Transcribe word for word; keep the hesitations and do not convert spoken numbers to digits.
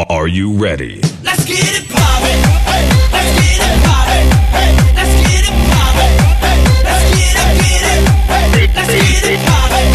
Are you ready? Let's get it poppin'. Let's get it poppin'. Let's get it poppin'. Let's get it, get it. Let's get it poppin'.